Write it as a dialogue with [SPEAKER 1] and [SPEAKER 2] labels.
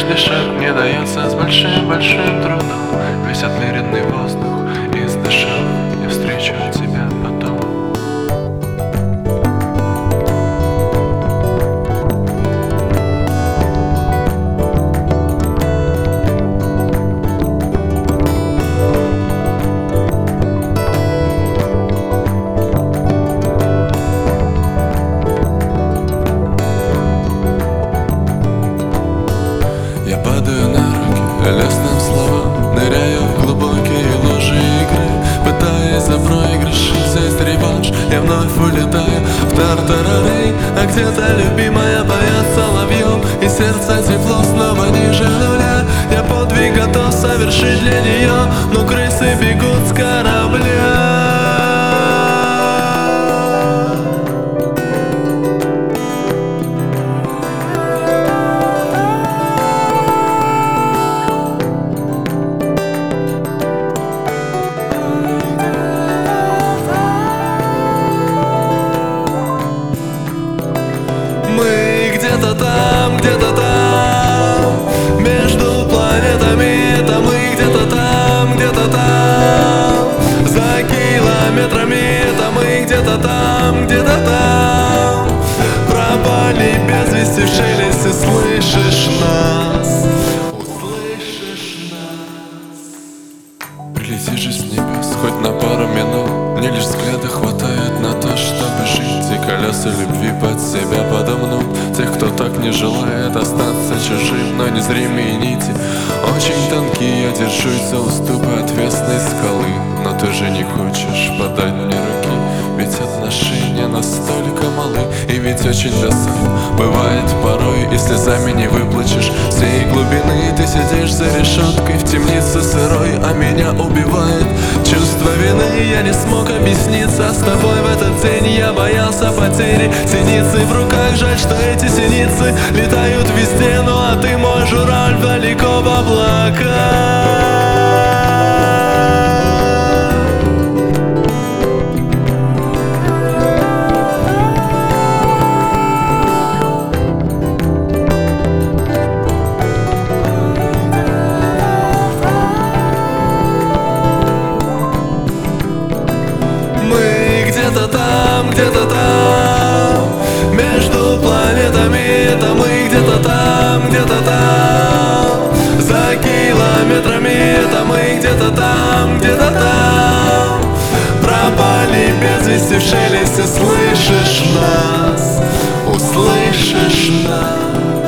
[SPEAKER 1] каждый шаг мне дается с большим-большим трудом. Весь отмеренный воздух издышав, я встречу тебя потом.
[SPEAKER 2] Я падаю на руки лесным словам, ныряю в глубокие лужи игры, пытаясь за проигрыш взять реванш. Я вновь улетаю в тартарары, а где-то любимая поет соловьем, и сердце тепло снова ниже нуля. Я подвиг готов совершить для нее, но крысы бегут с корабля. Где-то там, между планетами, это мы где-то там, за километрами, это мы где-то там, пропали без вести в шелесте, слышишь нас, услышишь нас. Прилети же с небес хоть на пару минут, мне лишь взгляда хватает на то, чтобы жить. И колеса любви под себя подомнут тех, кто так не желает остаться чужим. Но незримые нити очень тонкие, я держусь за уступы отвесной скалы. Но ты же не хочешь подать мне руки, ведь отношения настолько малы. И ведь очень досадно бывает порой, и слезами не выплачешь всей глубины. Ты сидишь за решеткой в темнице сырой, а меня убивает чувство вины. Я не смог объясниться с тобой в этот день, я боялся потери. Синицы в руках, жаль, что эти синицы летают везде. Ну а ты мой журавль далеко в облаках. Где-то там, между планетами, это мы где-то там, за километрами, это мы где-то там, пропали без вести в шелесте, слышишь нас, услышишь нас.